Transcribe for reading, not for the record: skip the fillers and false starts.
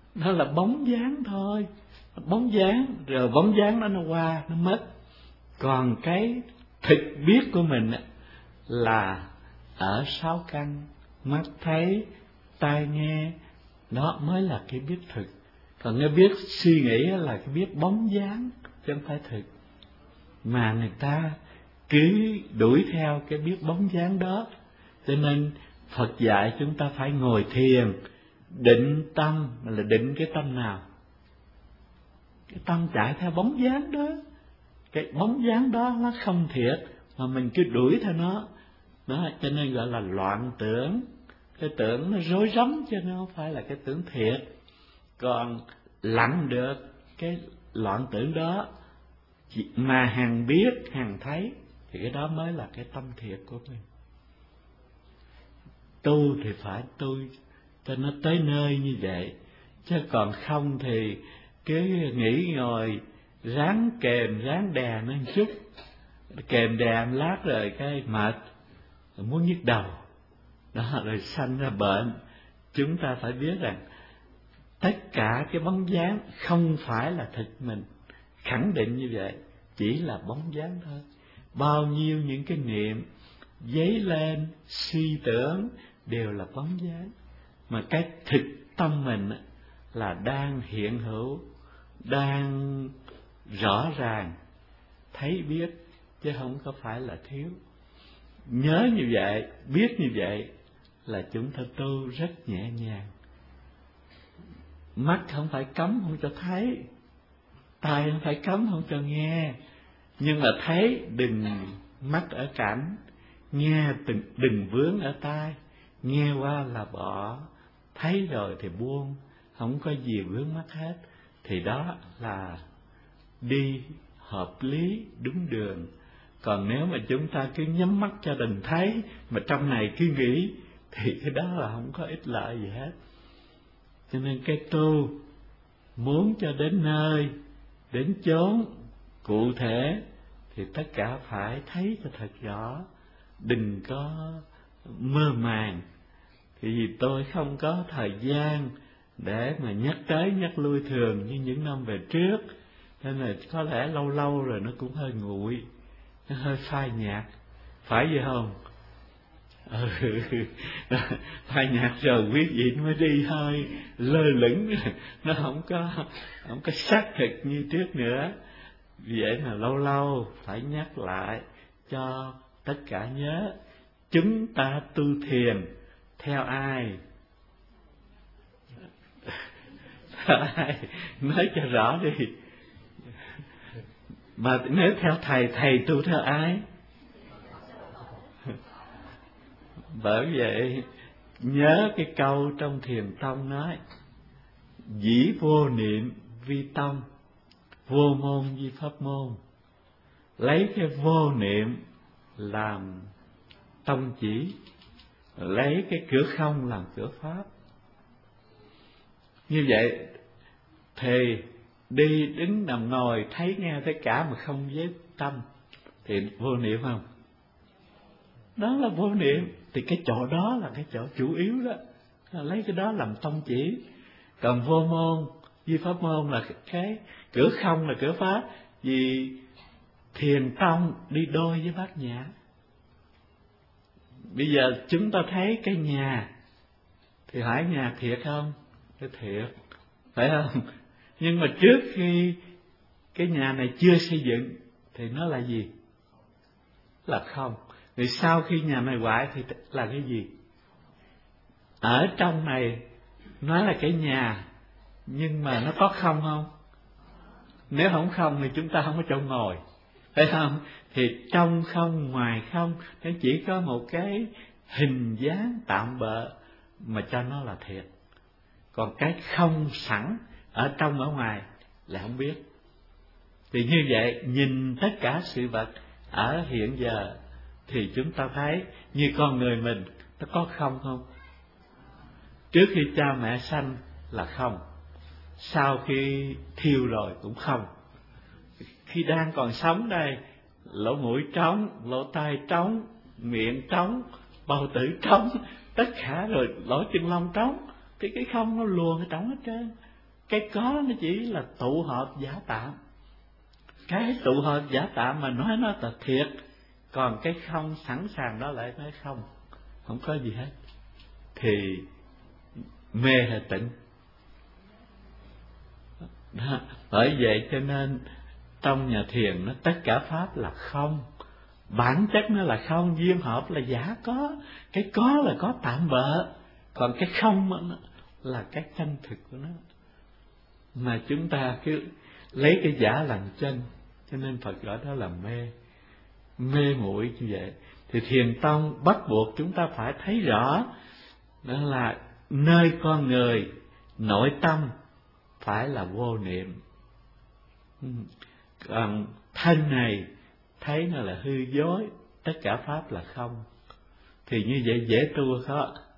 nó là bóng dáng thôi, bóng dáng, rồi bóng dáng đó nó qua, nó mất. Còn cái thực biết của mình là ở sáu căn, mắt thấy, tai nghe, đó mới là cái biết thực. Còn cái biết suy nghĩ là cái biết bóng dáng, chứ không phải thực. Mà người ta cứ đuổi theo cái biết bóng dáng đó. Cho nên Phật dạy chúng ta phải ngồi thiền, định tâm. Là định cái tâm nào? Cái tâm chạy theo bóng dáng đó. Cái bóng dáng đó nó không thiệt, mà mình cứ đuổi theo nó. Đó, cho nên gọi là loạn tưởng. Cái tưởng nó rối rắm, chứ nó không phải là cái tưởng thiệt. Còn lặng được cái loạn tưởng đó mà hằng biết, hằng thấy, thì cái đó mới là cái tâm thiệt của mình. Tu thì phải tu cho nó tới nơi như vậy, chứ còn không thì cứ nghĩ ngồi ráng kềm, ráng đè nó một chút, kềm đè một lát rồi cái mệt, muốn nhức đầu đó, rồi sanh ra bệnh. Chúng ta phải biết rằng tất cả cái bóng dáng không phải là thực mình, khẳng định như vậy, chỉ là bóng dáng thôi. Bao nhiêu những cái niệm dấy lên, suy tưởng đều là bóng dáng. Mà cái thực tâm mình là đang hiện hữu, đang rõ ràng, thấy biết, chứ không có phải là thiếu. Nhớ như vậy, biết như vậy là chúng ta tu rất nhẹ nhàng. Mắt không phải cấm không cho thấy, tai không phải cấm không cho nghe, nhưng mà thấy đừng mắc ở cảnh, nghe đừng vướng ở tai. Nghe qua là bỏ, thấy rồi thì buông, không có gì vướng mắc hết. Thì đó là đi hợp lý, đúng đường. Còn nếu mà chúng ta cứ nhắm mắt cho đừng thấy, mà trong này cứ nghĩ, thì cái đó là không có ích lợi gì hết. Cho nên cái tu muốn cho đến nơi, đến chốn cụ thể, thì tất cả phải thấy cho thật rõ, đừng có mơ màng. Thì vì tôi không có thời gian để mà nhắc tới nhắc lui thường như những năm về trước, nên là có lẽ lâu lâu rồi nó cũng hơi nguội, nó hơi phai nhạt, phải vậy không? Phai nhạt rồi quý vị mới đi hơi lơ lửng, nó không có xác thực như trước nữa. Vì vậy mà lâu lâu phải nhắc lại cho tất cả nhớ, chúng ta tu thiền theo ai? Theo ai? Nói cho rõ đi. Mà nếu theo thầy, thầy tu theo ai? Bởi vậy nhớ cái câu trong Thiền Tông nói: dĩ vô niệm vi tông, vô môn vi pháp môn. Lấy cái vô niệm làm tông chỉ, lấy cái cửa không làm cửa pháp. Như vậy thì đi đứng nằm ngồi thấy nghe tất cả mà không với tâm thì vô niệm không? Đó là vô niệm. Thì cái chỗ đó là cái chỗ chủ yếu đó, lấy cái đó làm tông chỉ. Còn vô môn vi pháp môn là cái cửa không, là cửa pháp. Vì Thiền Tông đi đôi với Bát Nhã. Bây giờ chúng ta thấy cái nhà thì hỏi nhà thiệt không? Cái thiệt, phải không? Nhưng mà trước khi cái nhà này chưa xây dựng thì nó là gì? Là không. Thì sau khi nhà này hoại thì là cái gì? Ở trong này nó là cái nhà, nhưng mà nó có không không? Nếu không không thì chúng ta không có chỗ ngồi, phải không? Thì trong không, ngoài không, nó chỉ có một cái hình dáng tạm bợ mà cho nó là thiệt. Còn cái không sẵn ở trong ở ngoài là không biết. Thì như vậy nhìn tất cả sự vật ở hiện giờ thì chúng ta thấy như con người mình nó có không không? Trước khi cha mẹ sanh là không, sau khi thiêu rồi cũng không. Khi đang còn sống đây, lỗ mũi trống, lỗ tai trống, miệng trống, bầu tử trống, tất cả rồi lỗ chân lông trống, thì cái không nó luồn ở trong hết trơn. cái có nó chỉ là tụ hợp giả tạm. Cái tụ hợp giả tạm mà nói nó là thiệt, còn cái không sẵn sàng đó lại nói không, không có gì hết, thì mê hay tịnh. Đó, bởi vậy cho nên trong nhà thiền nó tất cả pháp là không, bản chất nó là không, duyên hợp là giả có. Cái có là có tạm bợ, còn cái không là cái chân thực của nó. Mà chúng ta cứ lấy cái giả làm chân, cho nên Phật gọi đó là mê muội như vậy. Thì thiền tông bắt buộc chúng ta phải thấy rõ, đó là nơi con người nội tâm phải là vô niệm, còn thân này thấy nó là hư dối, tất cả pháp là không. Thì như vậy dễ tu khó.